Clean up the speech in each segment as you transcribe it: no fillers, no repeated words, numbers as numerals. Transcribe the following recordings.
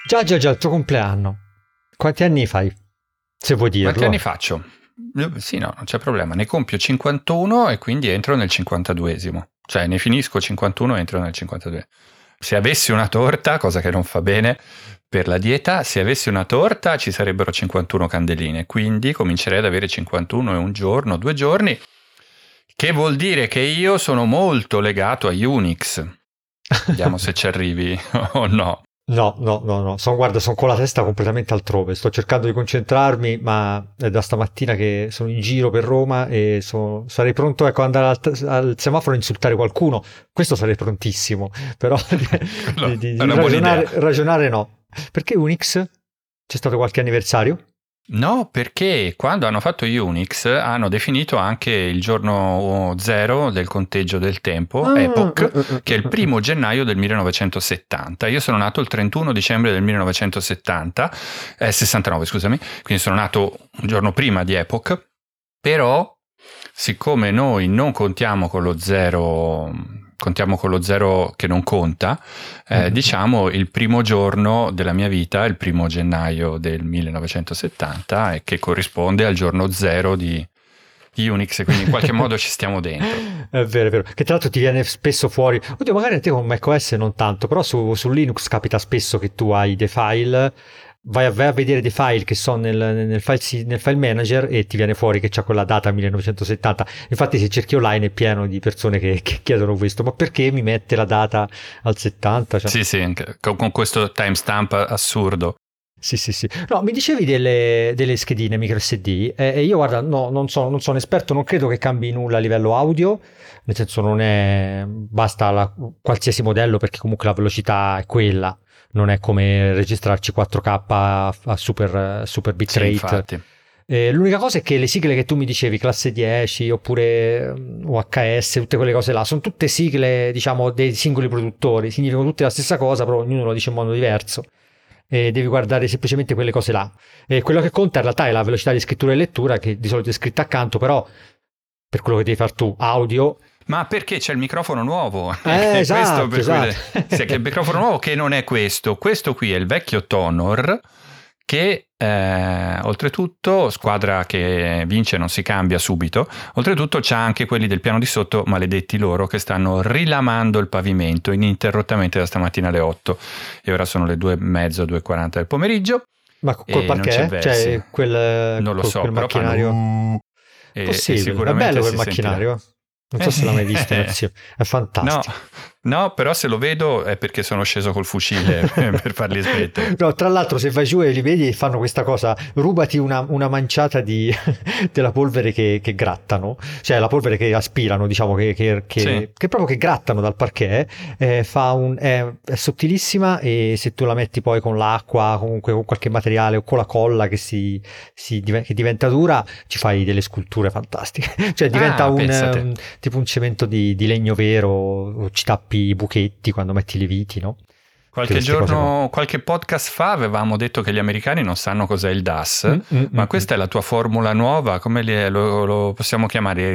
Già, il tuo compleanno. Quanti anni fai? Se vuoi dirlo. Quanti anni faccio? Sì, no, non c'è problema. Ne compio 51 e quindi entro nel 52esimo. Cioè, ne finisco 51 e entro nel 52. Se avessi una torta, cosa che non fa bene per la dieta, se avessi una torta ci sarebbero 51 candeline. Quindi comincerei ad avere 51 e un giorno, 2 giorni, che vuol dire che io sono molto legato a Unix. Vediamo se ci arrivi o no. No. Guarda, sono con la testa completamente altrove. Sto cercando di concentrarmi, ma è da stamattina che sono in giro per Roma e sarei pronto, ecco, ad andare al semaforo e insultare qualcuno. Questo sarei prontissimo, però di È una buona idea. ragionare no. Perché Unix? C'è stato qualche anniversario? No, perché quando hanno fatto Unix hanno definito anche il giorno zero del conteggio del tempo, Epoch, che è il 1° gennaio del 1970. Io sono nato il 31 dicembre del 69, scusami, quindi sono nato un giorno prima di Epoch, però siccome noi non contiamo con lo zero che non conta, diciamo il primo giorno della mia vita è il 1° gennaio del 1970 e che corrisponde al giorno zero di Unix, quindi in qualche modo ci stiamo dentro. È vero. Che tra l'altro ti viene spesso fuori. Oddio, magari a te con macOS non tanto, però su Linux capita spesso che tu hai dei file, vai a vedere dei file che sono nel file manager e ti viene fuori che c'ha quella data 1970. Infatti se cerchi online è pieno di persone che chiedono questo, ma perché mi mette la data al 70? Cioè... Sì, con questo timestamp assurdo. Sì. No, mi dicevi delle schedine micro SD e io guarda, no, non sono un esperto, non credo che cambi nulla a livello audio, nel senso non è, basta qualsiasi modello perché comunque la velocità è quella, non è come registrarci 4K a super bitrate. Sì, infatti. L'unica cosa è che le sigle che tu mi dicevi, classe 10 oppure UHS, tutte quelle cose là, sono tutte sigle, diciamo, dei singoli produttori, significano tutte la stessa cosa, però ognuno lo dice in modo diverso. E devi guardare semplicemente quelle cose là. E quello che conta in realtà è la velocità di scrittura e lettura, che di solito è scritta accanto, però per quello che devi fare tu, audio. Ma perché c'è il microfono nuovo? Esatto. Sì, che il microfono nuovo che non è questo. Questo qui è il vecchio Tonor, che oltretutto, squadra che vince non si cambia subito, oltretutto c'ha anche quelli del piano di sotto, maledetti loro, che stanno rilamando il pavimento ininterrottamente da stamattina alle 8 e ora sono le 2:30, 2:40 del pomeriggio. Ma col parquet? Cioè non lo so, quel però macchinario possibile, è bello quel macchinario. Non so se l'hai mai visto, è fantastico. No, però se lo vedo è perché sono sceso col fucile per farli smettere. No, tra l'altro se vai giù e li vedi e fanno questa cosa, rubati una manciata della polvere che grattano, cioè la polvere che aspirano, diciamo, che proprio che grattano dal parquet, è è sottilissima e se tu la metti poi con l'acqua, comunque con qualche materiale o con la colla che che diventa dura, ci fai delle sculture fantastiche. Cioè diventa tipo un cemento di legno vero, o ci tappi i buchetti quando metti le viti, no? Qualche podcast fa avevamo detto che gli americani non sanno cos'è il DAS, ma questa è la tua formula nuova, come lo possiamo chiamare?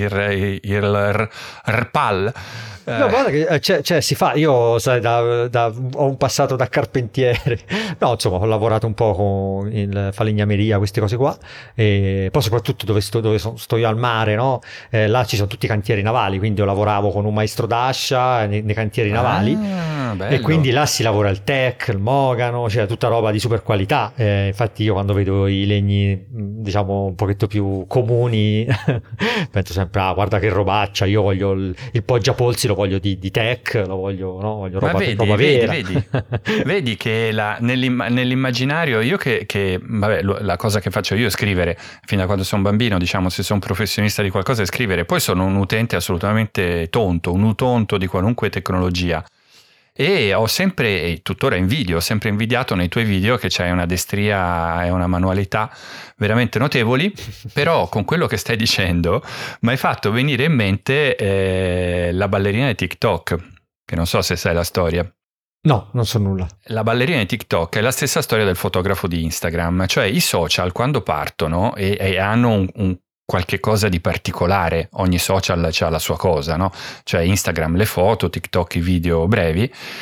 Il RPAL? No, guarda che si fa, io sai, ho un passato da carpentiere, no, insomma, ho lavorato un po' con falegnameria, queste cose qua, e poi soprattutto dove sto io al mare, no? Là ci sono tutti i cantieri navali, quindi io lavoravo con un maestro d'ascia nei cantieri navali, e quindi là si lavora il teak, il mogano, cioè tutta roba di super qualità, infatti io quando vedo i legni, diciamo, un pochetto più comuni, penso sempre, guarda che robaccia, io voglio il poggiapolsi, lo voglio di teak, lo voglio, no? Voglio roba vera. Vedi che nell'immaginario io vabbè, la cosa che faccio io è scrivere, fin da quando sono bambino, diciamo, se sono professionista di qualcosa è scrivere, poi sono un utente assolutamente tonto, un utonto di qualunque tecnologia. E ho sempre, e tuttora ho sempre invidiato nei tuoi video che c'hai una destria e una manualità veramente notevoli, però con quello che stai dicendo mi hai fatto venire in mente la ballerina di TikTok, che non so se sai la storia. No, non so nulla. La ballerina di TikTok è la stessa storia del fotografo di Instagram, cioè i social quando partono e hanno un qualche cosa di particolare, ogni social c'ha la sua cosa, no? Cioè Instagram le foto, TikTok i video brevi,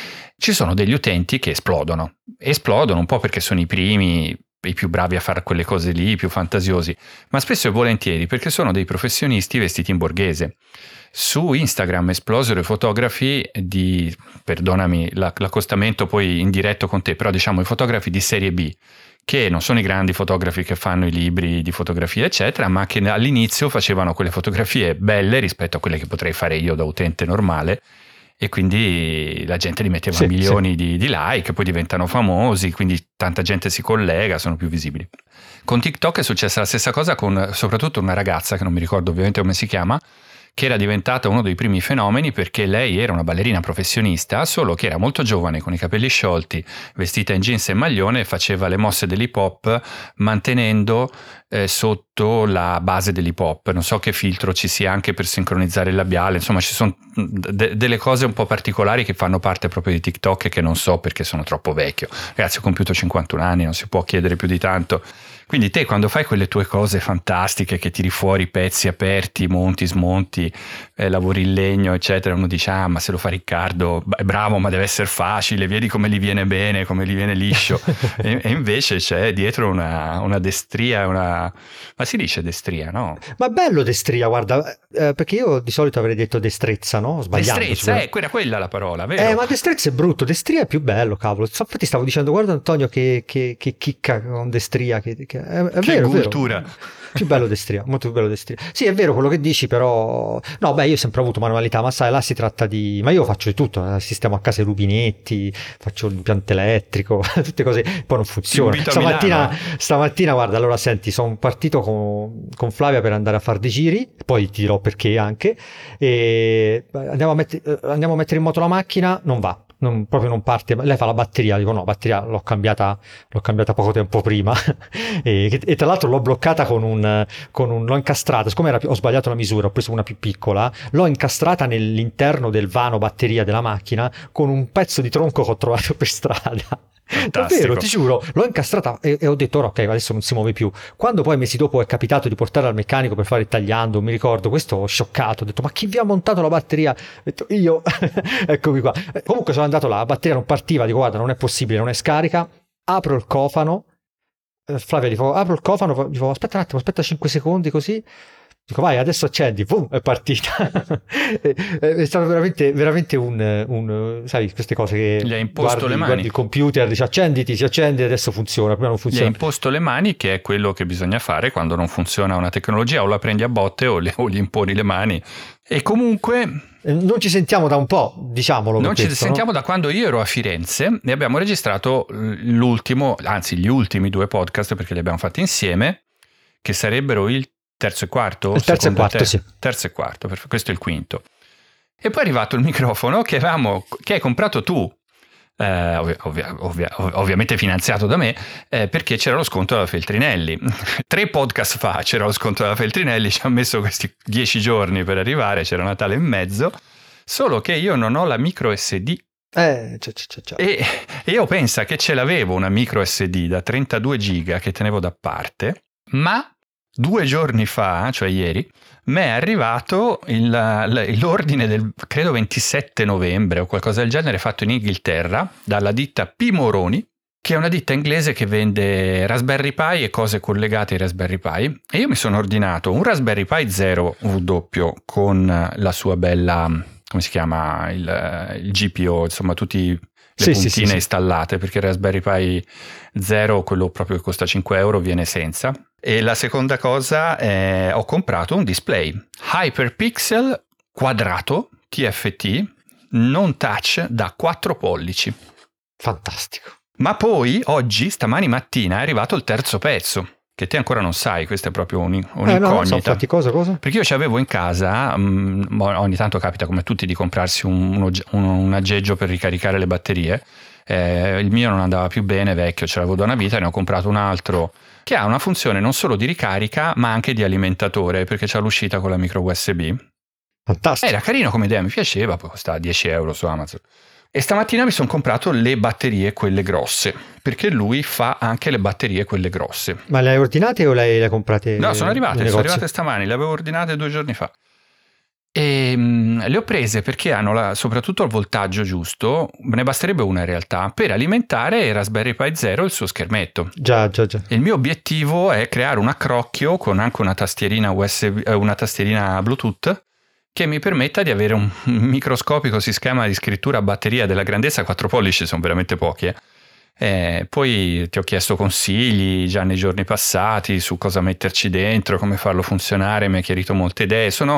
ci sono degli utenti che esplodono un po' perché sono i primi, i più bravi a fare quelle cose lì, i più fantasiosi, ma spesso e volentieri perché sono dei professionisti vestiti in borghese. Su Instagram esplosero i fotografi di, perdonami l'accostamento poi in diretto con te, però diciamo i fotografi di serie B, che non sono i grandi fotografi che fanno i libri di fotografia eccetera, ma che all'inizio facevano quelle fotografie belle rispetto a quelle che potrei fare io da utente normale, e quindi la gente li metteva milioni di like, poi diventano famosi, quindi tanta gente si collega, sono più visibili. Con TikTok è successa la stessa cosa con soprattutto una ragazza, che non mi ricordo ovviamente come si chiama, che era diventata uno dei primi fenomeni perché lei era una ballerina professionista, solo che era molto giovane, con i capelli sciolti, vestita in jeans e maglione, e faceva le mosse dell'hip hop mantenendo sotto la base dell'hip hop. Non so che filtro ci sia anche per sincronizzare il labiale, insomma ci sono delle cose un po' particolari che fanno parte proprio di TikTok e che non so perché sono troppo vecchio. Ragazzi, ho compiuto 51 anni, non si può chiedere più di tanto. Quindi te, quando fai quelle tue cose fantastiche che tiri fuori pezzi aperti, monti, smonti, lavori in legno eccetera, uno dice ma se lo fa Riccardo è bravo, ma deve essere facile, vedi come gli viene bene, come gli viene liscio. e invece c'è dietro una destria, ma si dice destria, no? Ma bello destria, guarda, perché io di solito avrei detto destrezza, no? Sbagliando. Destrezza, era quella la parola, vero? Ma destrezza è brutto, destria è più bello, cavolo. Infatti stavo dicendo, guarda Antonio che chicca con destria, è che vero, cultura. Vero. Più bello destria, molto più bello destria. Sì, è vero quello che dici, però no, beh, io ho sempre avuto manualità, ma sai, là si tratta di, ma io faccio di tutto, sistemo a casa i rubinetti, faccio l'impianto elettrico, tutte cose, poi non funziona. Stamattina, guarda, allora senti, sono partito con Flavia per andare a fare dei giri, poi ti dirò perché anche, e andiamo a mettere in moto la macchina, non va. Proprio non parte, lei fa la batteria, dico no, batteria l'ho cambiata poco tempo prima e tra l'altro l'ho bloccata l'ho incastrata, siccome ho sbagliato la misura, ho preso una più piccola, l'ho incastrata nell'interno del vano batteria della macchina con un pezzo di tronco che ho trovato per strada. Davvero, ti giuro, l'ho incastrata e ho detto ok, adesso non si muove più. Quando poi mesi dopo è capitato di portarla al meccanico per fare il tagliando, mi ricordo, questo ho scioccato, ho detto ma chi vi ha montato la batteria? Ho detto io. Eccomi qua. Comunque sono andato là, la batteria non partiva, dico guarda non è possibile, non è scarica, apro il cofano, Flavia apro il cofano, dico aspetta un attimo, aspetta 5 secondi così. Dico vai adesso accendi, boom, è partita. È stato veramente un sai queste cose che gli ha imposto le mani, guardi il computer, dice accenditi, si accende, adesso funziona, prima non funziona. Gli ha imposto le mani, che è quello che bisogna fare quando non funziona una tecnologia, o la prendi a botte o gli imponi le mani. E comunque non ci sentiamo da un po', diciamolo. Non ci sentiamo da quando io ero a Firenze e abbiamo registrato gli ultimi 2 podcast, perché li abbiamo fatti insieme, che sarebbero il terzo e quarto? Il terzo e quarto, sì. Terzo e quarto, questo è il quinto. E poi è arrivato il microfono che hai comprato tu, ovviamente finanziato da me, perché c'era lo sconto della Feltrinelli. 3 podcast fa c'era lo sconto della Feltrinelli, ci ha messo questi 10 giorni per arrivare, c'era Natale in mezzo, solo che io non ho la micro SD. E io penso che ce l'avevo una micro SD da 32 giga che tenevo da parte, ma 2 giorni fa, cioè ieri, mi è arrivato l'ordine del, credo 27 novembre o qualcosa del genere, fatto in Inghilterra dalla ditta P. Moroni, che è una ditta inglese che vende Raspberry Pi e cose collegate ai Raspberry Pi, e io mi sono ordinato un Raspberry Pi 0 W con la sua bella, come si chiama, il GPO, insomma tutti le puntine installate, perché il Raspberry Pi 0, quello proprio che costa 5 euro, viene senza. E la seconda cosa è ho comprato un display Hyperpixel quadrato TFT non touch da 4 pollici. Fantastico. Ma poi stamani mattina è arrivato il terzo pezzo, che te ancora non sai, questa è proprio un'incognita. No, non so, infatti, cosa? Perché io c'avevo in casa, ogni tanto capita come tutti di comprarsi un aggeggio per ricaricare le batterie. Il mio non andava più bene, vecchio, ce l'avevo da una vita, ne ho comprato un altro che ha una funzione non solo di ricarica ma anche di alimentatore, perché c'ha l'uscita con la micro USB. Fantastico. Era carino come idea, mi piaceva, poi costava 10 euro su Amazon. E stamattina mi sono comprato le batterie, quelle grosse, perché lui fa anche le batterie quelle grosse. Ma le hai ordinate o le hai comprate? No, sono arrivate stamani, le avevo ordinate 2 giorni fa. E le ho prese perché hanno soprattutto il voltaggio giusto, me ne basterebbe una in realtà, per alimentare il Raspberry Pi Zero e il suo schermetto. Già. Il mio obiettivo è creare un accrocchio con anche una tastierina USB, una tastierina Bluetooth che mi permetta di avere un microscopico sistema di scrittura a batteria della grandezza 4 pollici, sono veramente pochi. Poi ti ho chiesto consigli già nei giorni passati su cosa metterci dentro, come farlo funzionare, mi hai chiarito molte idee, sono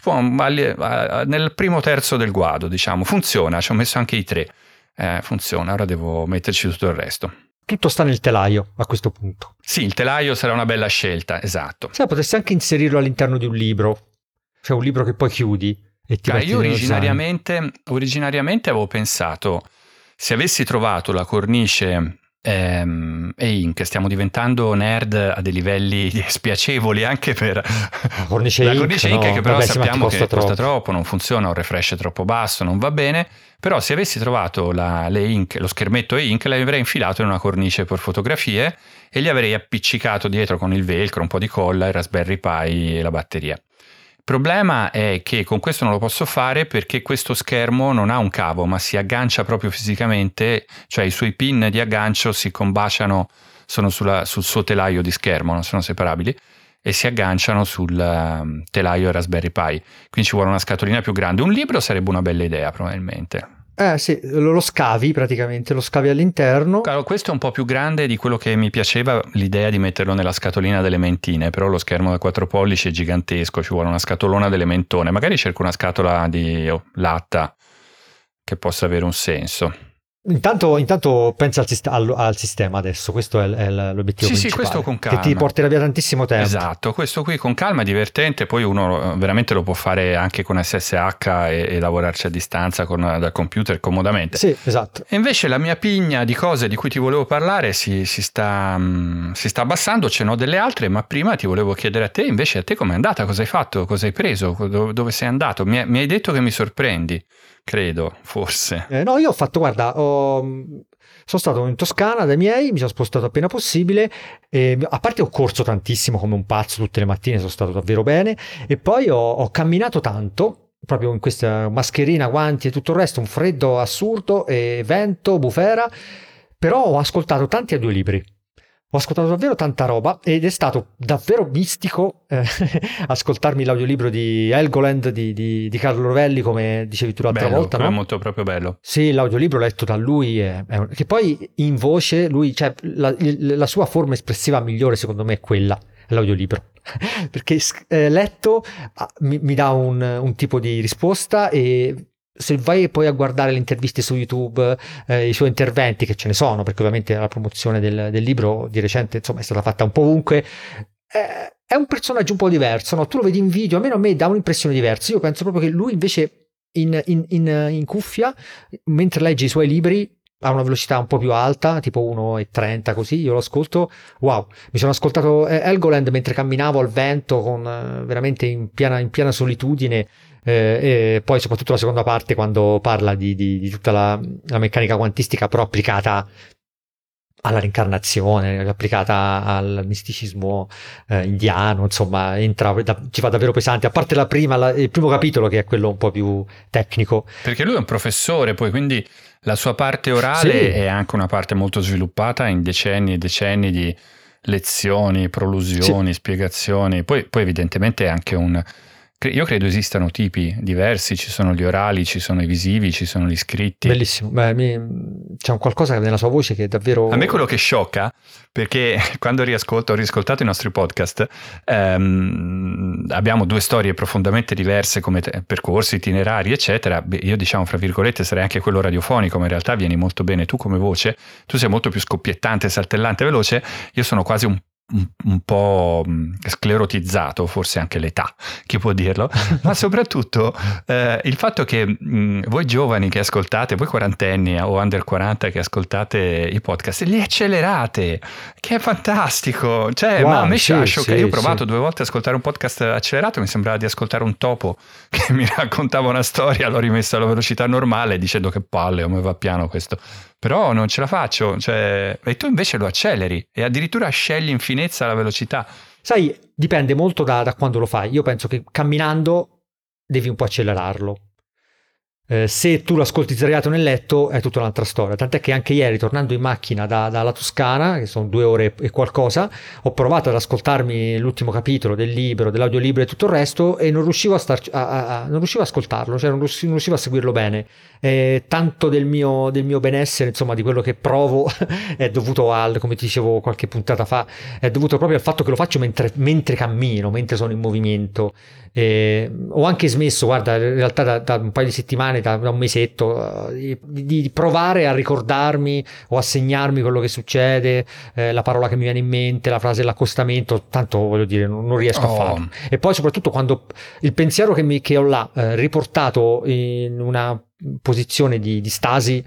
nel primo terzo del guado, diciamo, funziona, ci ho messo anche i 3, funziona, ora devo metterci tutto il resto. Tutto sta nel telaio a questo punto. Sì, il telaio sarà una bella scelta, esatto. Sai, potresti anche inserirlo all'interno di un libro, cioè un libro che poi chiudi e ti metti Io nello zaino. originariamente avevo pensato, se avessi trovato la cornice e-ink, stiamo diventando nerd a dei livelli spiacevoli anche per La cornice la ink, cornice ink, no, che però vabbè, sì, ma ti sappiamo che costa costa troppo. troppo, non funziona, un refresh troppo basso, non va bene. Però se avessi trovato le ink, lo schermetto e-ink, l'avrei infilato in una cornice per fotografie e gli avrei appiccicato dietro con il velcro, un po' di colla, il Raspberry Pi e la batteria. Il problema è che con questo non lo posso fare perché questo schermo non ha un cavo, ma si aggancia proprio fisicamente, cioè i suoi pin di aggancio si combaciano, sono sul suo telaio di schermo, non sono separabili, e si agganciano sul telaio Raspberry Pi. Quindi ci vuole una scatolina più grande. Un libro sarebbe una bella idea, probabilmente. Sì, lo scavi praticamente, lo scavi all'interno. Allora, questo è un po' più grande di quello che mi piaceva, l'idea di metterlo nella scatolina delle mentine, però lo schermo da 4 pollici è gigantesco, ci vuole una scatolona delle mentone, magari cerco una scatola di latta che possa avere un senso. Intanto pensa al sistema adesso, questo è l'obiettivo Sì, principale, questo con che calma. ti porterà via tantissimo tempo. Esatto, questo qui con calma è divertente, poi uno veramente lo può fare anche con SSH e lavorarci a distanza dal computer comodamente. Sì, esatto. E invece la mia pigna di cose di cui ti volevo parlare si sta abbassando, ce n'ho delle altre, ma prima ti volevo chiedere a te com'è andata, cosa hai fatto, cosa hai preso, dove sei andato? Mi hai detto che mi sorprendi, credo, forse. No, io ho fatto, guarda, sono stato in Toscana dai miei, mi sono spostato appena possibile, a parte ho corso tantissimo come un pazzo tutte le mattine, sono stato davvero bene, e poi ho camminato tanto, proprio in questa mascherina, guanti e tutto il resto, un freddo assurdo, e vento, bufera, però ho ascoltato tanti audiolibri. Ho ascoltato davvero tanta roba ed è stato davvero mistico ascoltarmi l'audiolibro di Helgoland di Carlo Rovelli, come dicevi tu l'altra volta, no? È molto proprio bello. Sì, l'audiolibro letto da lui, che poi in voce, lui, cioè, la sua forma espressiva migliore secondo me è quella, l'audiolibro. Perché letto mi dà un tipo di risposta, e se vai poi a guardare le interviste su YouTube, i suoi interventi, che ce ne sono, perché ovviamente la promozione del libro di recente, insomma, è stata fatta un po' ovunque, è un personaggio un po' diverso, no? Tu lo vedi in video, almeno a me dà un'impressione diversa. Io penso proprio che lui invece in cuffia, mentre legge i suoi libri, a una velocità un po' più alta, tipo 1,30 così, io lo ascolto, wow, mi sono ascoltato Helgoland mentre camminavo al vento, veramente in piena solitudine, e poi soprattutto la seconda parte, quando parla di tutta la meccanica quantistica, però applicata alla reincarnazione, applicata al misticismo indiano, insomma, ci va davvero pesante, a parte il primo capitolo, che è quello un po' più tecnico. Perché lui è un professore, poi, quindi la sua parte orale Sì. è anche una parte molto sviluppata in decenni e decenni di lezioni, prolusioni, spiegazioni. Poi evidentemente è anche io credo esistano tipi diversi, ci sono gli orali, ci sono i visivi, ci sono gli scritti. Bellissimo. Beh, c'è un qualcosa nella sua voce che è davvero... A me quello che sciocca, perché quando ho riscoltato i nostri podcast, abbiamo 2 storie profondamente diverse come percorsi, itinerari, eccetera. Io, diciamo, fra virgolette, sarei anche quello radiofonico, ma in realtà vieni molto bene tu come voce. Tu sei molto più scoppiettante, saltellante, veloce. Io sono quasi un po' sclerotizzato, forse anche l'età, chi può dirlo, ma soprattutto il fatto che voi giovani che ascoltate, voi quarantenni o under 40 che ascoltate i podcast, li accelerate, che è fantastico, cioè, Wow, ma a me sì, sciocca. sì, Io ho provato sì. 2 volte a ascoltare un podcast accelerato, mi sembrava di ascoltare un topo che mi raccontava una storia, l'ho rimessa alla velocità normale dicendo che palle, come va piano questo. Però non ce la faccio, cioè, e tu invece lo acceleri e addirittura scegli in finezza la velocità. Sai, dipende molto da quando lo fai. Io penso che camminando devi un po' accelerarlo. Se tu lo ascolti sdraiato nel letto è tutta un'altra storia, tant'è che anche ieri, tornando in macchina dalla Toscana, che sono 2 ore e qualcosa, ho provato ad ascoltarmi l'ultimo capitolo del libro, dell'audiolibro e tutto il resto, e non riuscivo non riuscivo a ascoltarlo, cioè non riuscivo a seguirlo bene. Tanto del mio benessere, insomma, di quello che provo è dovuto come ti dicevo qualche puntata fa, è dovuto proprio al fatto che lo faccio mentre cammino, mentre sono in movimento. Ho anche smesso, guarda, in realtà da un paio di settimane, da un mesetto, di provare a ricordarmi o a segnarmi quello che succede, la parola che mi viene in mente, la frase dell'accostamento, tanto voglio dire, non riesco a farlo. E poi soprattutto quando il pensiero che ho là riportato in una posizione di stasi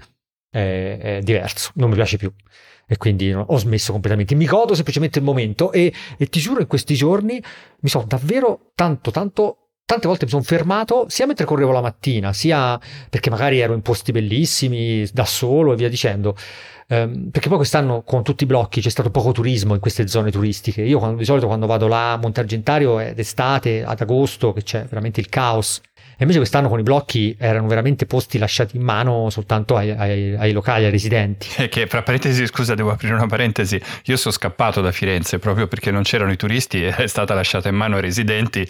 è diverso, non mi piace più. E quindi ho smesso completamente, mi godo semplicemente il momento e ti giuro, in questi giorni mi sono davvero tante volte mi sono fermato, sia mentre correvo la mattina, sia perché magari ero in posti bellissimi da solo e via dicendo, perché poi quest'anno con tutti i blocchi c'è stato poco turismo in queste zone turistiche. Io di solito quando vado là a Monte Argentario è d'estate, ad agosto, che c'è veramente il caos. E invece quest'anno con i blocchi erano veramente posti lasciati in mano soltanto ai locali, ai residenti. Che fra parentesi, scusa, devo aprire una parentesi, io sono scappato da Firenze proprio perché non c'erano i turisti, è stata lasciata in mano ai residenti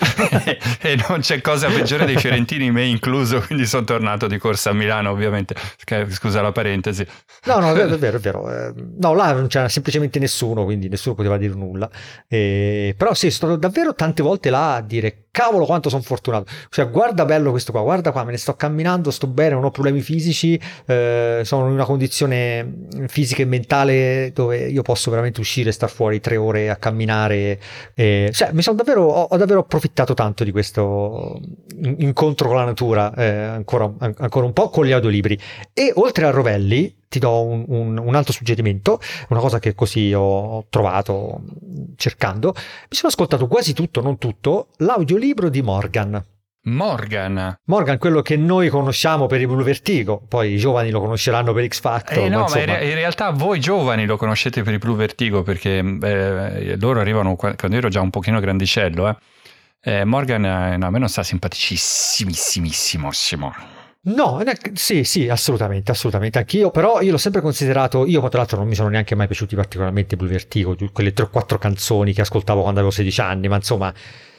e non c'è cosa peggiore dei fiorentini, me incluso, quindi sono tornato di corsa a Milano, ovviamente. Scusa la parentesi. No, è vero. No, là non c'era semplicemente nessuno, quindi nessuno poteva dire nulla. Però sì, sono stato davvero tante volte là a dire cavolo quanto sono fortunato, cioè guarda bello questo qua, guarda qua, me ne sto camminando, sto bene, non ho problemi fisici, sono in una condizione fisica e mentale dove io posso veramente uscire e star fuori 3 ore a camminare, cioè mi sono ho davvero approfittato tanto di questo incontro con la natura, ancora un po' con gli audiolibri. E oltre a Rovelli ti do un altro suggerimento, una cosa che così ho trovato cercando. Mi sono ascoltato quasi tutto, non tutto, l'audiolibro di Morgan, quello che noi conosciamo per i Blue Vertigo, poi i giovani lo conosceranno per X Factor. No, ma in realtà voi giovani lo conoscete per i Blue Vertigo, perché loro arrivano quando ero già un pochino grandicello. Morgan a me non sta simpaticissimo. No, sì, assolutamente, anch'io, però io l'ho sempre considerato, io tra l'altro non mi sono neanche mai piaciuti particolarmente Blue Vertigo, quelle 3 o 4 canzoni che ascoltavo quando avevo 16 anni, ma insomma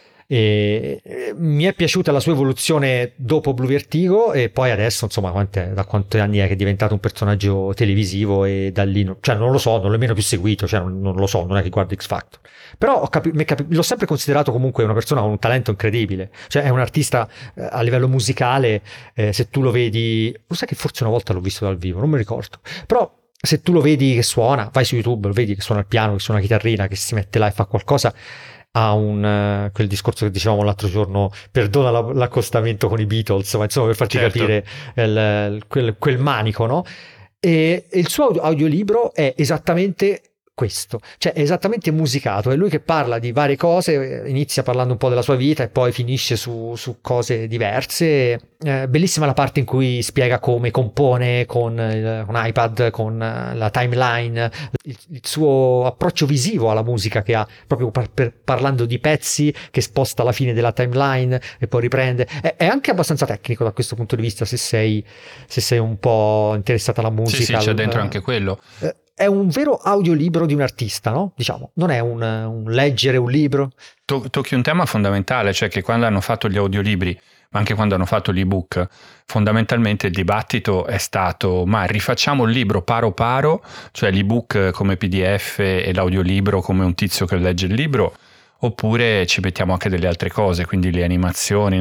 mi è piaciuta la sua evoluzione dopo Blue Vertigo, e poi adesso insomma da quanti anni è che è diventato un personaggio televisivo, e da lì cioè non lo so, non l'ho nemmeno più seguito, cioè non lo so, non è che guardo X Factor, però l'ho sempre considerato comunque una persona con un talento incredibile, cioè è un artista a livello musicale, se tu lo vedi, lo sai che forse una volta l'ho visto dal vivo, non mi ricordo, però se tu lo vedi che suona, vai su YouTube, lo vedi che suona il piano, che suona la chitarrina, che si mette là e fa qualcosa, ha quel discorso che dicevamo l'altro giorno, perdona l'accostamento con i Beatles, ma insomma per farti capire quel manico, no? E il suo audiolibro è esattamente questo, cioè è esattamente musicato, è lui che parla di varie cose, inizia parlando un po' della sua vita e poi finisce su cose diverse. Bellissima la parte in cui spiega come compone con iPad, con la timeline, il suo approccio visivo alla musica che ha, proprio parlando di pezzi che sposta alla fine della timeline e poi riprende. È anche abbastanza tecnico da questo punto di vista, se sei un po' interessato alla musica. Sì, c'è dentro anche quello. È un vero audiolibro di un artista, no? Diciamo, non è un leggere un libro. Tocchi un tema fondamentale, cioè che quando hanno fatto gli audiolibri, ma anche quando hanno fatto l'ebook, fondamentalmente il dibattito è stato: ma rifacciamo il libro paro paro, cioè l'ebook come PDF e l'audiolibro come un tizio che legge il libro, oppure ci mettiamo anche delle altre cose, quindi le animazioni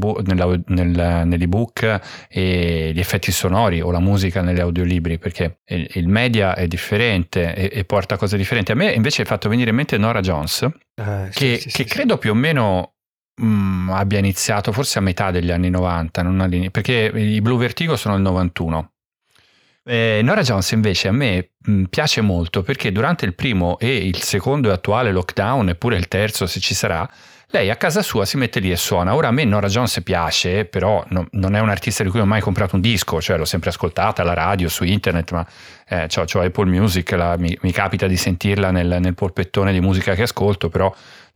nell'ebook e gli effetti sonori o la musica negli audiolibri, perché il media è differente e porta cose differenti. A me invece è fatto venire in mente Norah Jones, che credo più o meno abbia iniziato forse a metà degli anni 90, perché i Blue Vertigo sono il 91. Norah Jones invece a me piace molto, perché durante il primo e il secondo e attuale lockdown, e pure il terzo se ci sarà, lei a casa sua si mette lì e suona. Ora a me Norah Jones piace, però non è un artista di cui ho mai comprato un disco, cioè l'ho sempre ascoltata alla radio, su internet, ma c'ho Apple Music, mi capita di sentirla nel polpettone di musica che ascolto, però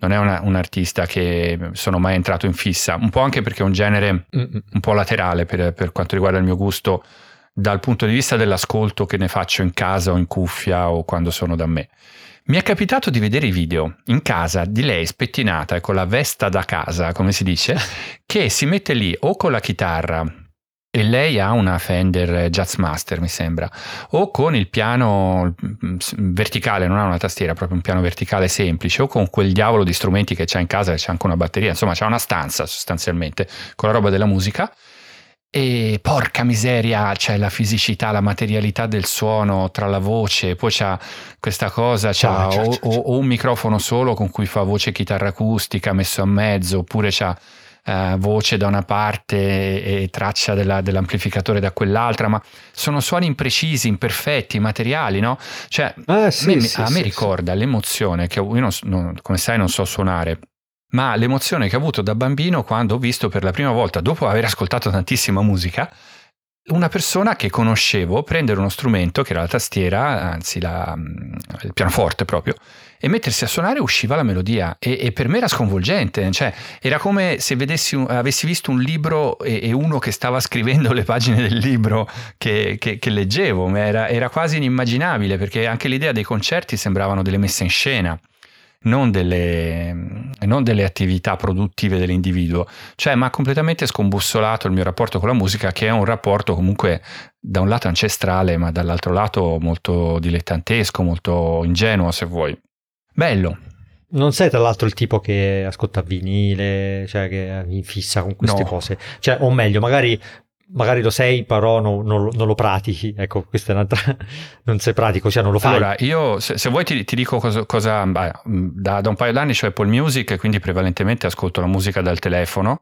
non è un artista che sono mai entrato in fissa, un po' anche perché è un genere un po' laterale per quanto riguarda il mio gusto, dal punto di vista dell'ascolto che ne faccio in casa o in cuffia o quando sono da me. Mi è capitato di vedere i video in casa di lei spettinata e con la vesta da casa, come si dice, che si mette lì o con la chitarra, e lei ha una Fender Jazzmaster mi sembra, o con il piano verticale, non ha una tastiera, proprio un piano verticale semplice, o con quel diavolo di strumenti che c'ha in casa, che c'ha anche una batteria, insomma c'ha una stanza sostanzialmente con la roba della musica. E porca miseria, c'è la fisicità, la materialità del suono tra la voce, poi c'ha questa cosa, o un microfono solo con cui fa voce chitarra acustica messo a mezzo, oppure c'ha voce da una parte e traccia dell'amplificatore da quell'altra, ma sono suoni imprecisi, imperfetti, materiali, no? Cioè, a me ricorda l'emozione che io come sai non so suonare, ma l'emozione che ho avuto da bambino quando ho visto per la prima volta, dopo aver ascoltato tantissima musica, una persona che conoscevo prendere uno strumento che era la tastiera, anzi il pianoforte proprio, e mettersi a suonare, usciva la melodia, e per me era sconvolgente, cioè era come se avessi visto un libro e uno che stava scrivendo le pagine del libro che leggevo, ma era quasi inimmaginabile, perché anche l'idea dei concerti sembravano delle messe in scena, non delle attività produttive dell'individuo, cioè mi ha completamente scombussolato il mio rapporto con la musica, che è un rapporto comunque da un lato ancestrale, ma dall'altro lato molto dilettantesco, molto ingenuo se vuoi. Bello. Non sei tra l'altro il tipo che ascolta vinile, cioè che è in fissa con queste cose, cioè, o meglio, magari lo sei, però non lo pratichi. Ecco, questa è un'altra. Non sei pratico, cioè non lo fai. Allora, io se vuoi ti dico cosa da un paio d'anni c'ho Apple Music, quindi prevalentemente ascolto la musica dal telefono.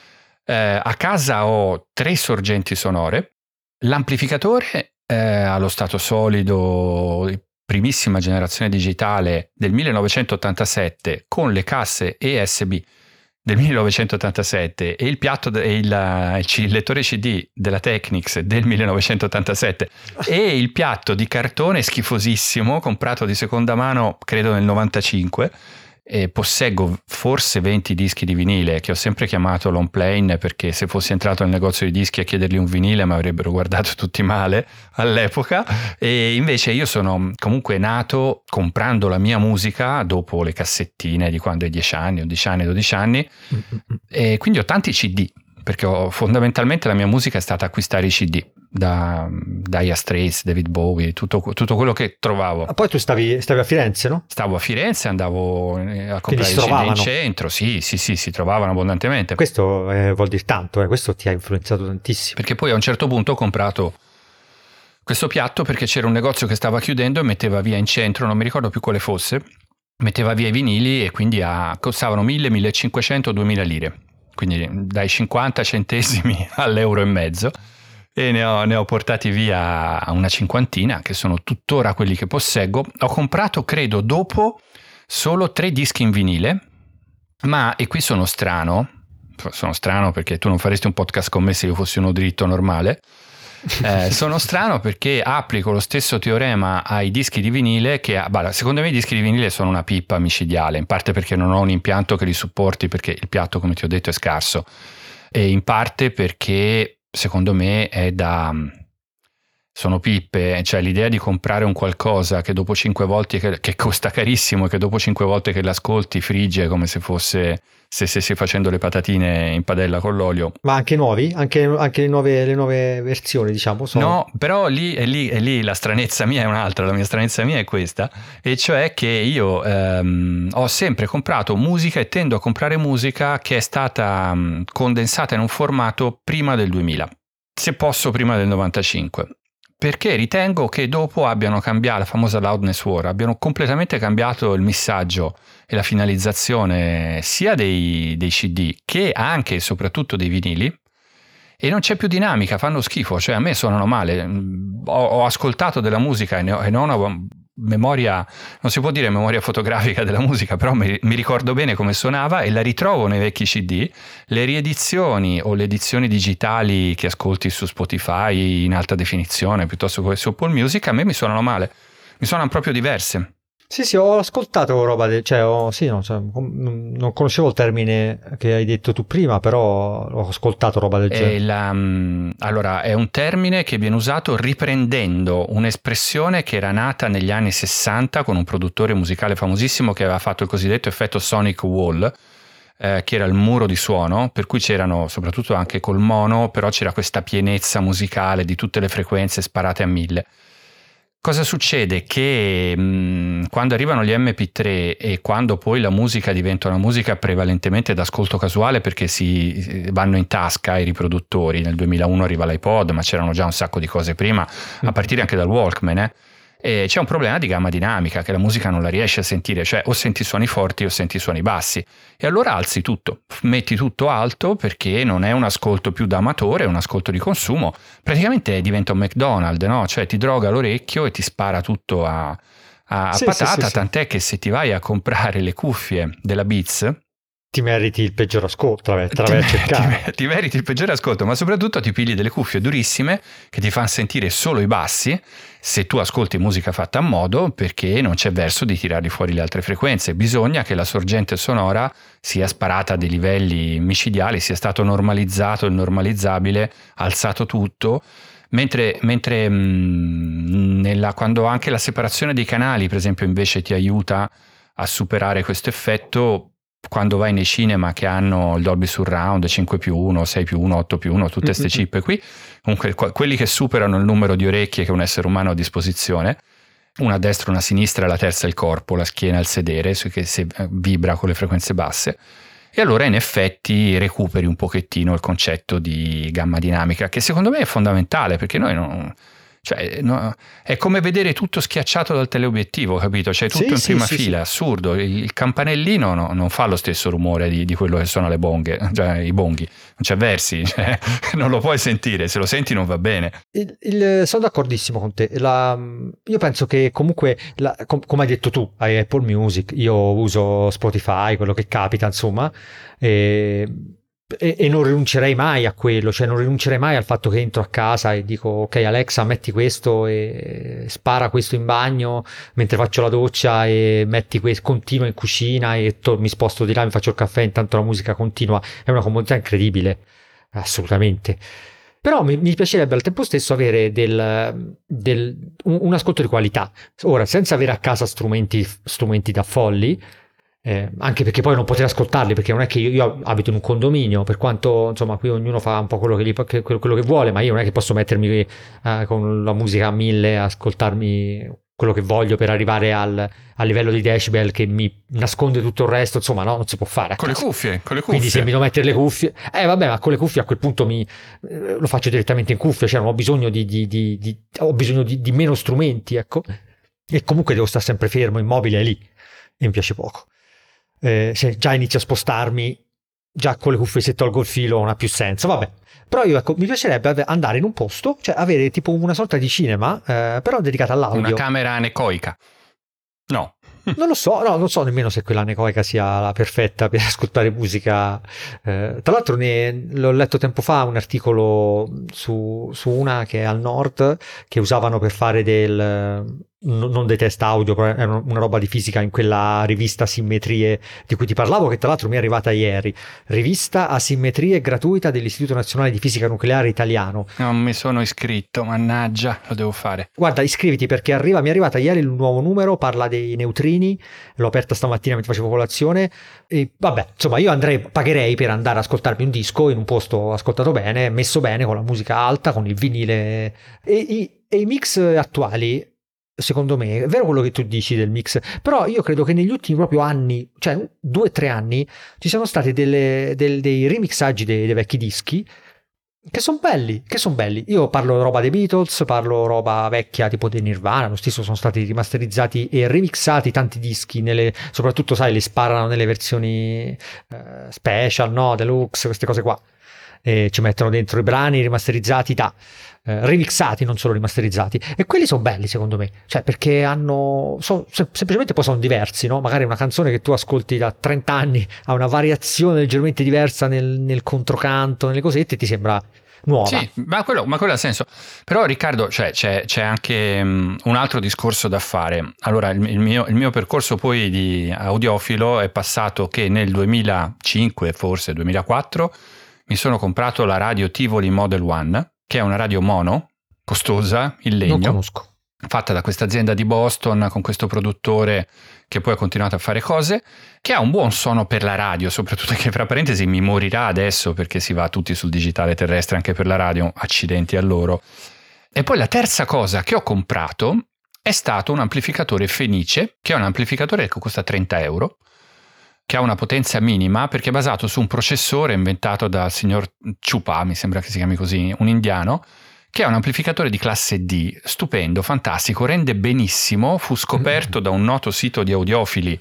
A casa ho 3 sorgenti sonore, l'amplificatore allo stato solido, primissima generazione digitale del 1987, con le casse ESB del 1987 e il piatto il lettore CD della Technics del 1987 e il piatto di cartone schifosissimo comprato di seconda mano credo nel 95, e posseggo forse 20 dischi di vinile che ho sempre chiamato long plane, perché se fossi entrato nel negozio di dischi a chiedergli un vinile mi avrebbero guardato tutti male all'epoca, e invece io sono comunque nato comprando la mia musica dopo le cassettine di quando hai 10 anni, 11 anni, 12 anni, e quindi ho tanti CD, perché fondamentalmente la mia musica è stata acquistare i CD da Dire Straits, David Bowie, tutto quello che trovavo. Poi tu stavi a Firenze, no? Stavo a Firenze, andavo a comprare i CD in centro, sì, si trovavano abbondantemente. Questo vuol dire tanto, questo ti ha influenzato tantissimo. Perché poi a un certo punto ho comprato questo piatto perché c'era un negozio che stava chiudendo e metteva via in centro, non mi ricordo più quale fosse, metteva via i vinili, e quindi costavano 1.000, 1.500, 2.000 lire. Quindi dai 50 centesimi all'euro e mezzo, e ne ho portati via una cinquantina, che sono tuttora quelli che posseggo. Ho comprato, credo, dopo solo 3 dischi in vinile, e qui sono strano perché tu non faresti un podcast con me se io fossi uno dritto normale. Sono strano perché applico lo stesso teorema ai dischi di vinile secondo me i dischi di vinile sono una pippa micidiale, in parte perché non ho un impianto che li supporti, perché il piatto, come ti ho detto, è scarso, e in parte perché secondo me sono pippe, cioè l'idea di comprare un qualcosa che dopo 5 volte che costa carissimo, e che dopo 5 volte che l'ascolti frigge come se fosse se stessi facendo le patatine in padella con l'olio. Ma anche nuovi? Anche le nuove versioni, diciamo? No, però lì la stranezza mia è un'altra, la mia stranezza mia è questa, e cioè che io ho sempre comprato musica e tendo a comprare musica che è stata condensata in un formato prima del 2000, se posso prima del 95. Perché ritengo che dopo abbiano cambiato la famosa loudness war, abbiano completamente cambiato il missaggio e la finalizzazione sia dei CD che anche e soprattutto dei vinili, e non c'è più dinamica, fanno schifo, cioè a me suonano male. Ho ascoltato della musica e ne ho una memoria, non si può dire memoria fotografica della musica, però mi ricordo bene come suonava e la ritrovo nei vecchi CD. Le riedizioni o le edizioni digitali che ascolti su Spotify in alta definizione piuttosto che su Apple Music a me mi suonano male, mi suonano proprio diverse. Sì, sì, ho ascoltato roba cioè, sì, no, cioè, non conoscevo il termine che hai detto tu prima, però ho ascoltato roba del genere. Allora, è un termine che viene usato riprendendo un'espressione che era nata negli anni 60 con un produttore musicale famosissimo che aveva fatto il cosiddetto effetto Sonic Wall, che era il muro di suono, per cui c'erano, soprattutto anche col mono, però c'era questa pienezza musicale di tutte le frequenze sparate a 1000. Cosa succede? Che quando arrivano gli MP3 e quando poi la musica diventa una musica prevalentemente d'ascolto casuale perché si vanno in tasca i riproduttori, nel 2001 arriva l'iPod, ma c'erano già un sacco di cose prima, a partire anche dal Walkman, e c'è un problema di gamma dinamica che la musica non la riesce a sentire, cioè o senti suoni forti o senti suoni bassi, e allora alzi tutto, metti tutto alto perché non è un ascolto più da amatore, è un ascolto di consumo, praticamente diventa un McDonald's, no? Cioè ti droga l'orecchio e ti spara tutto a Sì, sì, sì, patata, sì. tant'è che se ti vai a comprare le cuffie della Beats Ti meriti il peggior ascolto, te la vai a cercare. ti meriti il peggiore ascolto, ma soprattutto ti pigli delle cuffie durissime che ti fanno sentire solo i bassi se tu ascolti musica fatta a modo, perché non c'è verso di tirarli fuori le altre frequenze. Bisogna che la sorgente sonora sia sparata a dei livelli micidiali, sia stato normalizzato il normalizzabile, alzato tutto. Mentre quando anche la separazione dei canali, per esempio, invece ti aiuta a superare questo effetto, quando vai nei cinema che hanno il Dolby Surround 5+1, 6+1, 8+1, tutte queste chip qui, comunque quelli che superano il numero di orecchie che un essere umano ha a disposizione, una a destra, una a sinistra, la terza il corpo, la schiena, il sedere, che si vibra con le frequenze basse, e allora in effetti recuperi un pochettino il concetto di gamma dinamica, che secondo me è fondamentale, perché noi non... Cioè, no, è come vedere tutto schiacciato dal teleobiettivo, capito? C'è tutto Sì, in sì, prima sì, fila, sì. assurdo. Il campanellino non fa lo stesso rumore di quello che sono le bonghe, cioè i bonghi. Non c'è versi, cioè, non lo puoi sentire, se lo senti non va bene. Sono d'accordissimo con te. Io penso che comunque, come hai detto tu, hai Apple Music, io uso Spotify, quello che capita, insomma, e, e non rinuncerei mai a quello, cioè non rinuncerei mai al fatto che entro a casa e dico ok Alexa metti questo e spara questo in bagno mentre faccio la doccia e metti questo, continua in cucina e mi sposto di là, mi faccio il caffè, intanto la musica continua, è una comodità incredibile, assolutamente. Però mi piacerebbe al tempo stesso avere un ascolto di qualità. Ora, senza avere a casa strumenti da folli, anche perché poi non potrei ascoltarli, perché non è che io abito in un condominio, per quanto insomma qui ognuno fa un po' quello quello che vuole, ma io non è che posso mettermi con la musica a 1000 a ascoltarmi quello che voglio per arrivare al livello di decibel che mi nasconde tutto il resto, insomma no, non si può fare a Con le casa. cuffie, con le Quindi se cuffie. mi devo mettere le cuffie, vabbè, ma con le cuffie a quel punto lo faccio direttamente in cuffia, cioè non ho bisogno ho bisogno di meno strumenti, ecco. E comunque devo stare sempre fermo, immobile lì, e mi piace poco. Se già inizio a spostarmi, già con le cuffie se tolgo il filo non ha più senso, vabbè. Però io ecco, mi piacerebbe andare in un posto, cioè avere tipo una sorta di cinema, però dedicata Una all'audio. camera anecoica. No. Non lo so, no, non so nemmeno se quella anecoica sia la perfetta per ascoltare musica. Tra l'altro l'ho letto tempo fa un articolo su una che è al nord, che usavano per fare non dei test audio, però è una roba di fisica in quella rivista Simmetrie di cui ti parlavo, che tra l'altro mi è arrivata ieri. Rivista Asimmetrie gratuita dell'Istituto Nazionale di Fisica Nucleare Italiano. Non mi sono iscritto, mannaggia, lo devo fare. Guarda, iscriviti perché mi è arrivata ieri il nuovo numero, parla dei neutrini, l'ho aperta stamattina mentre facevo colazione e vabbè, insomma io pagherei per andare ad ascoltarmi un disco in un posto ascoltato bene, messo bene, con la musica alta, con il vinile e i mix attuali. Secondo me è vero quello che tu dici del mix, però io credo che negli ultimi proprio anni, cioè 2 o 3 anni, ci sono stati dei remixaggi dei vecchi dischi che sono belli, che sono belli. Io parlo roba dei Beatles, parlo roba vecchia tipo dei Nirvana, lo stesso sono stati rimasterizzati e remixati tanti dischi, soprattutto sai, li sparano nelle versioni special, no, deluxe, queste cose qua. E ci mettono dentro i brani rimasterizzati remixati, non solo rimasterizzati, e quelli sono belli secondo me, cioè perché semplicemente poi sono diversi, no? Magari una canzone che tu ascolti da 30 anni ha una variazione leggermente diversa nel controcanto, nelle cosette, e ti sembra nuova. Sì, ma quello ha senso. Però Riccardo, cioè, c'è anche un altro discorso da fare. Allora, il mio percorso poi di audiofilo è passato che nel 2005, forse 2004, mi sono comprato la radio Tivoli Model One, che è una radio mono, costosa, in legno. Non conosco. Fatta da questa azienda di Boston con questo produttore che poi ha continuato a fare cose, che ha un buon suono per la radio, soprattutto che fra parentesi mi morirà adesso perché si va tutti sul digitale terrestre anche per la radio, accidenti a loro. E poi la terza cosa che ho comprato è stato un amplificatore Fenice, che è un amplificatore che costa 30 euro, che ha una potenza minima perché è basato su un processore inventato dal signor Chupa, mi sembra che si chiami così, un indiano, che è un amplificatore di classe D, stupendo, fantastico, rende benissimo, fu scoperto da un noto sito di audiofili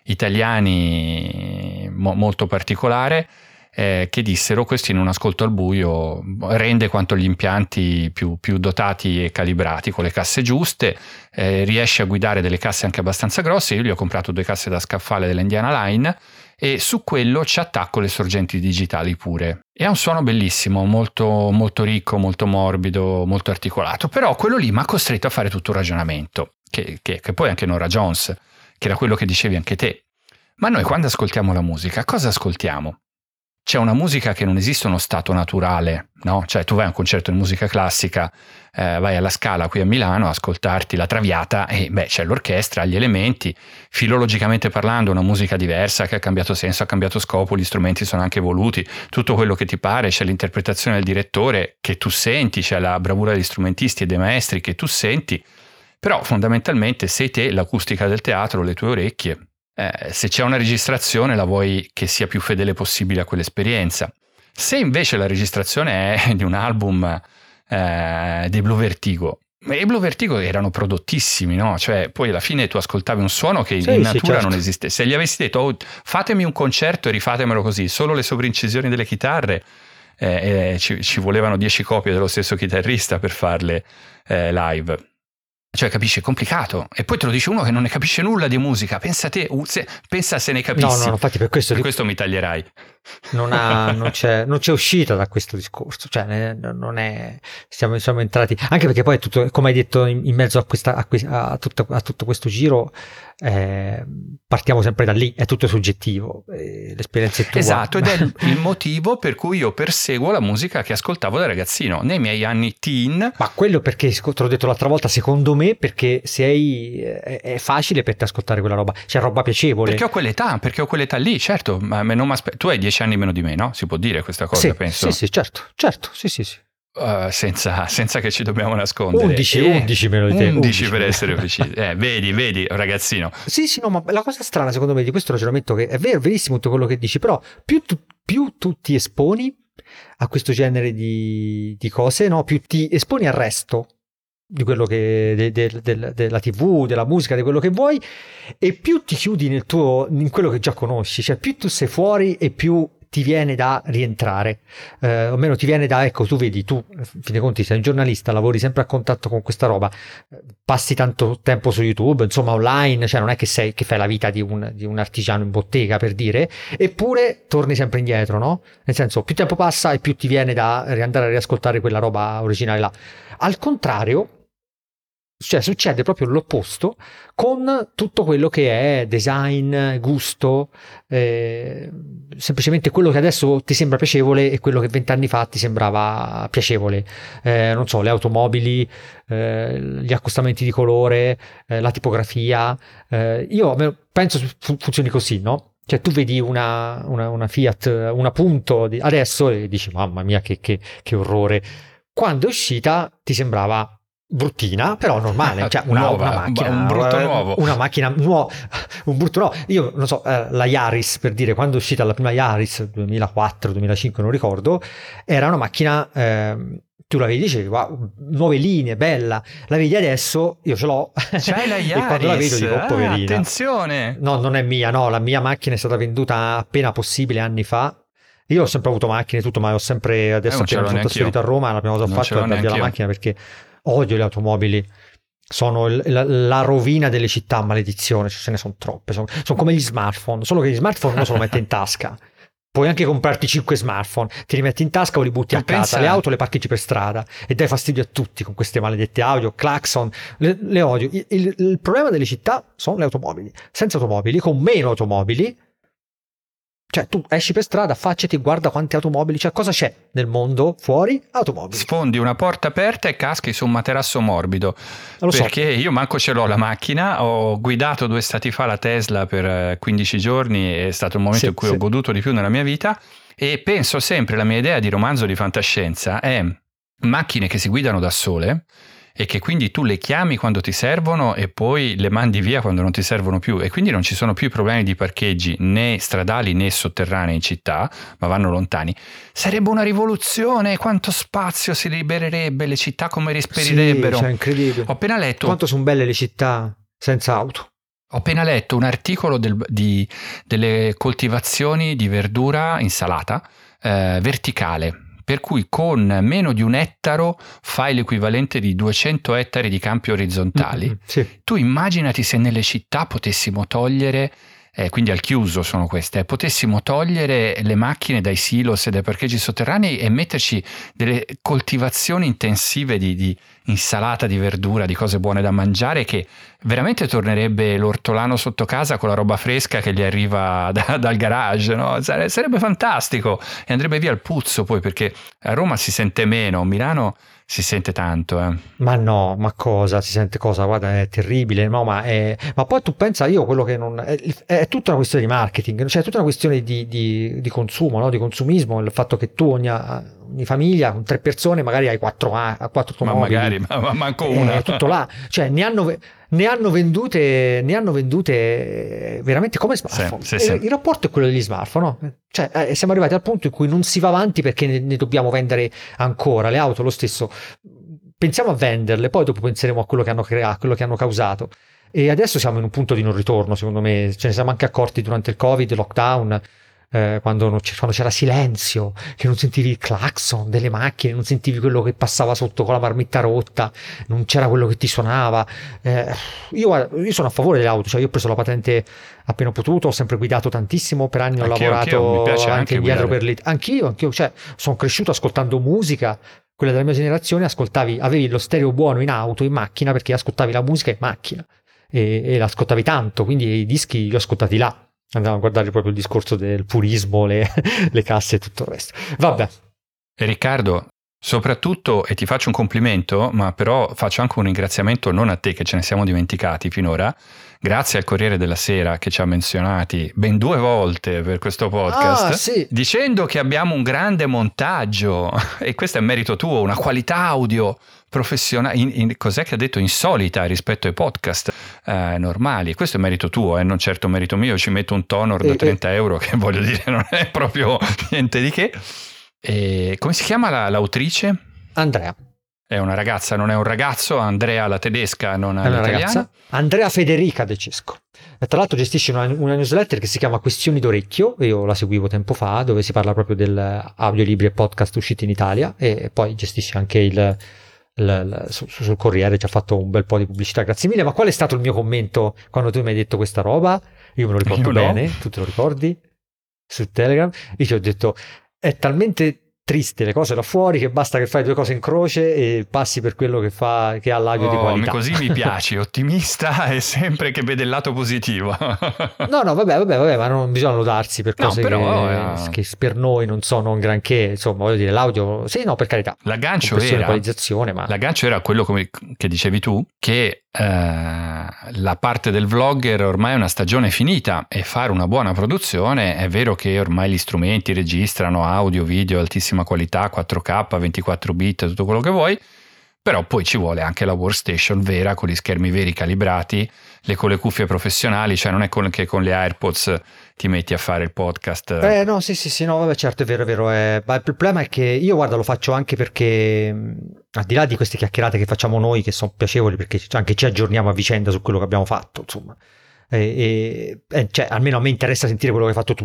italiani molto particolare, che dissero questo in un ascolto al buio rende quanto gli impianti più dotati e calibrati, con le casse giuste, riesce a guidare delle casse anche abbastanza grosse. Io gli ho comprato 2 casse da scaffale dell'Indiana Line, e su quello ci attacco le sorgenti digitali pure. E ha un suono bellissimo, molto, molto ricco, molto morbido, molto articolato, però quello lì mi ha costretto a fare tutto un ragionamento, che poi anche Nora Jones, che era quello che dicevi anche te. Ma noi quando ascoltiamo la musica, cosa ascoltiamo? C'è una musica che non esiste uno stato naturale, no? Cioè tu vai a un concerto di musica classica, vai alla Scala qui a Milano a ascoltarti la Traviata e c'è l'orchestra, gli elementi, filologicamente parlando una musica diversa che ha cambiato senso, ha cambiato scopo, gli strumenti sono anche evoluti, tutto quello che ti pare, c'è l'interpretazione del direttore che tu senti, c'è la bravura degli strumentisti e dei maestri che tu senti, però fondamentalmente sei te, l'acustica del teatro, le tue orecchie. Se c'è una registrazione la vuoi che sia più fedele possibile a quell'esperienza. Se invece la registrazione è di un album dei Blue Vertigo, i Blue Vertigo erano prodottissimi, no? Cioè poi alla fine tu ascoltavi un suono che in natura certo. Non esiste. Se gli avessi detto fatemi un concerto e rifatemelo così, solo le sovraincisioni delle chitarre, ci volevano 10 copie dello stesso chitarrista per farle live. Cioè capisci, è complicato, e poi te lo dice uno che non ne capisce nulla di musica. Pensa te, pensa se ne capissi. No, infatti per questo mi taglierai. Non c'è uscita da questo discorso, cioè non è, siamo entrati, anche perché poi è tutto, come hai detto, in mezzo a tutto questo giro, partiamo sempre da lì, è tutto soggettivo, l'esperienza è tua. Esatto, ed è il motivo per cui io perseguo la musica che ascoltavo da ragazzino nei miei anni teen. Ma quello perché, te l'ho detto l'altra volta, secondo me perché è facile per te ascoltare quella roba, cioè roba piacevole. Perché ho quell'età lì, certo, ma non tu hai 10 anni meno di me, no? Si può dire questa cosa, sì, penso. Sì, certo, sì. Senza che ci dobbiamo nascondere. 11 meno di te. 11 per essere precisi. Vedi, ragazzino. Sì, no, ma la cosa strana secondo me di questo ragionamento, che è vero, verissimo tutto quello che dici, però più tu ti esponi a questo genere di cose, no? Più ti esponi al resto di quello che della TV, della musica, di quello che vuoi, e più ti chiudi in quello che già conosci, cioè più tu sei fuori e più ti viene da rientrare, o meno ti viene da, ecco, tu vedi, tu in fin dei conti sei un giornalista, lavori sempre a contatto con questa roba, passi tanto tempo su YouTube, insomma online, cioè non è che fai la vita di un artigiano in bottega, per dire, eppure torni sempre indietro, no? Nel senso, più tempo passa e più ti viene da andare a riascoltare quella roba originale là. Al contrario, cioè succede proprio l'opposto con tutto quello che è design, gusto, semplicemente quello che adesso ti sembra piacevole e quello che 20 anni fa ti sembrava piacevole, non so, le automobili, gli accostamenti di colore, la tipografia, io penso funzioni così, no? Cioè tu vedi una Fiat, una Punto adesso e dici mamma mia che orrore, quando è uscita ti sembrava bruttina, però normale, cioè una macchina, un brutto nuovo, una macchina nuova, un brutto nuovo. Io non so, la Yaris, per dire, quando è uscita la prima Yaris 2004-2005, non ricordo, era una macchina, tu la vedi, dicevi wow, nuove linee, bella. La vedi adesso, io ce l'ho, c'hai la Yaris, e quando la vedo dico poverina, attenzione, no, non è mia, no, la mia macchina è stata venduta appena possibile anni fa. Io ho sempre avuto macchine e tutto, ma ho sempre, adesso appena sono trasferito a Roma, la prima cosa che ho fatto è prendere la macchina, perché odio le automobili, sono la rovina delle città, maledizione, ce ne sono troppe, sono come gli smartphone, solo che gli smartphone uno se lo mette in tasca, Puoi anche comprarti 5 smartphone, ti li metti in tasca o li butti a casa, le auto le parcheggi per strada e dai fastidio a tutti con queste maledette audio, clacson, le odio. Il problema delle città sono le automobili. Senza automobili, con meno automobili, cioè tu esci per strada, affacciati, guarda quante automobili c'è, cosa c'è nel mondo fuori? Automobili. Sfondi una porta aperta e caschi su un materasso morbido. Perché io manco ce l'ho la macchina, ho guidato 2 stati fa la Tesla per 15 giorni, è stato il momento in cui ho goduto di più nella mia vita, e penso sempre, la mia idea di romanzo di fantascienza è macchine che si guidano da sole e che quindi tu le chiami quando ti servono e poi le mandi via quando non ti servono più, e quindi non ci sono più problemi di parcheggi né stradali né sotterranei in città, ma vanno lontani. Sarebbe una rivoluzione, quanto spazio si libererebbe, le città come rispirirebbero. Sì, cioè, incredibile. Ho appena letto quanto sono belle le città senza auto. Ho appena letto un articolo delle coltivazioni di verdura insalata verticale, per cui con meno di 1 ettaro fai l'equivalente di 200 ettari di campi orizzontali. Sì. Tu immaginati se nelle città potessimo togliere, quindi al chiuso sono queste, potessimo togliere le macchine dai silos e dai parcheggi sotterranei e metterci delle coltivazioni intensive di insalata, di verdura, di cose buone da mangiare, che veramente tornerebbe l'ortolano sotto casa con la roba fresca che gli arriva dal garage, no? Sarebbe fantastico, e andrebbe via il puzzo poi, perché a Roma si sente meno, a Milano si sente tanto. Ma no, ma cosa? Si sente cosa? Guarda, è terribile, no? Ma poi tu pensa, io quello che non... È tutta una questione di marketing, cioè è tutta una questione di consumo, no? Di consumismo, il fatto che tu ogni famiglia con 3 persone magari hai 4 automobili. Ma magari, ma manco una. È tutto là, cioè ne hanno vendute veramente come smartphone. Sì. Il rapporto è quello degli smartphone, no? Cioè, siamo arrivati al punto in cui non si va avanti perché ne dobbiamo vendere ancora. Le auto lo stesso, pensiamo a venderle, poi dopo penseremo a quello che hanno creato, a quello che hanno causato, e adesso siamo in un punto di non ritorno, secondo me. Ce ne siamo anche accorti durante il Covid, lockdown, quando c'era silenzio, che non sentivi il clacson delle macchine, non sentivi quello che passava sotto con la marmitta rotta, non c'era quello che ti suonava. Io sono a favore delle auto, cioè io ho preso la patente appena ho potuto, ho sempre guidato tantissimo, per anni ho lavorato anche indietro per anch'io, cioè sono cresciuto ascoltando musica. Quella della mia generazione avevi lo stereo buono in auto, in macchina, perché ascoltavi la musica in macchina e l'ascoltavi tanto, quindi i dischi li ho ascoltati là. Andiamo a guardare proprio il discorso del purismo, le casse e tutto il resto. Vabbè. E Riccardo, soprattutto, e ti faccio un complimento, ma però faccio anche un ringraziamento non a te, che ce ne siamo dimenticati finora, grazie al Corriere della Sera che ci ha menzionati ben 2 volte per questo podcast, sì, dicendo che abbiamo un grande montaggio, e questo è merito tuo, una qualità audio professionale, cos'è che ha detto, insolita rispetto ai podcast normali. Questo è merito tuo, non certo merito mio. Ci metto un Tonor da 30 euro, che voglio dire non è proprio niente di che. E come si chiama l'autrice? Andrea. È una ragazza, non è un ragazzo. Andrea la tedesca, non è una l'italiana. Ragazza. Andrea Federica De Cesco. E tra l'altro gestisce una newsletter che si chiama Questioni d'Orecchio, io la seguivo tempo fa, dove si parla proprio del audiolibri e podcast usciti in Italia, e poi gestisce anche sul Corriere, ci ha fatto un bel po' di pubblicità, grazie mille. Ma qual è stato il mio commento quando tu mi hai detto questa roba? Io me lo ricordo bene, tu te lo ricordi? Su Telegram io ti ho detto: è talmente triste le cose là fuori che basta che fai 2 cose in croce e passi per quello che ha l'audio di qualità. Così mi piaci, ottimista e sempre che vede il lato positivo. No, vabbè, ma non bisogna lodarsi per cose che per noi non sono un granché, insomma, voglio dire, l'audio, sì, no, per carità. L'aggancio era quello che dicevi tu, che la parte del vlogger ormai è una stagione finita, e fare una buona produzione, è vero che ormai gli strumenti registrano audio, video, altissima qualità, 4K, 24 bit, tutto quello che vuoi, però poi ci vuole anche la workstation vera, con gli schermi veri calibrati, con le cuffie professionali, cioè non è che con le AirPods ti metti a fare il podcast. No, sì, no, vabbè, certo, è vero. Ma il problema è che io, guarda, lo faccio anche perché, al di là di queste chiacchierate che facciamo noi, che sono piacevoli, perché anche ci aggiorniamo a vicenda su quello che abbiamo fatto, insomma, cioè, almeno a me interessa sentire quello che hai fatto tu.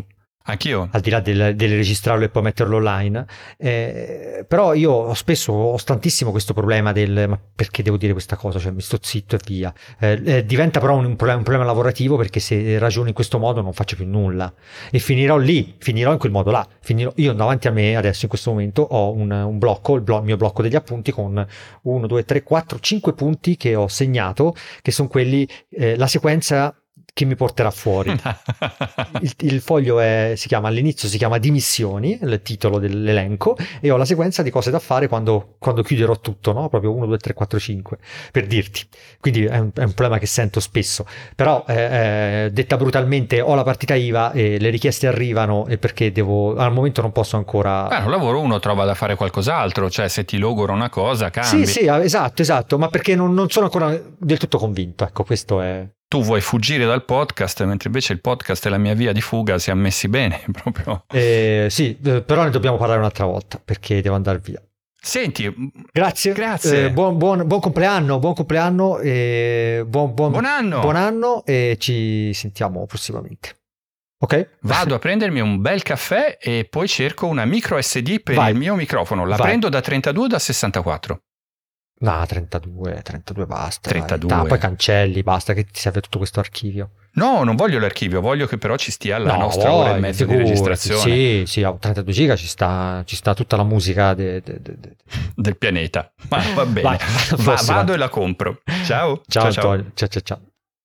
Anch'io. Al di là del registrarlo e poi metterlo online, però io ho tantissimo questo problema del ma perché devo dire questa cosa, cioè mi sto zitto e via. Diventa però un problema lavorativo, perché se ragiono in questo modo non faccio più nulla e finirò in quel modo là. Io davanti a me adesso in questo momento ho un blocco, il mio blocco degli appunti con 1, 2, 3, 4, 5 punti che ho segnato, che sono quelli, la sequenza che mi porterà fuori. Il foglio all'inizio si chiama dimissioni, il titolo dell'elenco, e ho la sequenza di cose da fare quando chiuderò tutto, no? Proprio 1, 2, 3, 4, 5, per dirti. Quindi è un problema che sento spesso, però detta brutalmente, ho la partita IVA e le richieste arrivano, e perché al momento non posso ancora... Un lavoro uno trova da fare qualcos'altro, cioè se ti logora una cosa cambi. Sì, esatto, ma perché non sono ancora del tutto convinto, ecco, questo è... Tu vuoi fuggire dal podcast, mentre invece il podcast è la mia via di fuga, si è messi bene proprio. Sì, però ne dobbiamo parlare un'altra volta, perché devo andare via. Senti, grazie. Buon compleanno e buon anno, e ci sentiamo prossimamente. Ok? Vado a prendermi un bel caffè e poi cerco una micro SD per il mio microfono. La prendo da 32 o da 64? No, 32 basta. 32. Poi cancelli, basta, che ti serve tutto questo archivio. No, non voglio l'archivio, voglio che però ci stia la nostra ora e mezza di registrazione. Sì, 32 giga ci sta tutta la musica del pianeta. Ma va bene. Vado e la compro. Ciao. Ciao Antonio. Ciao.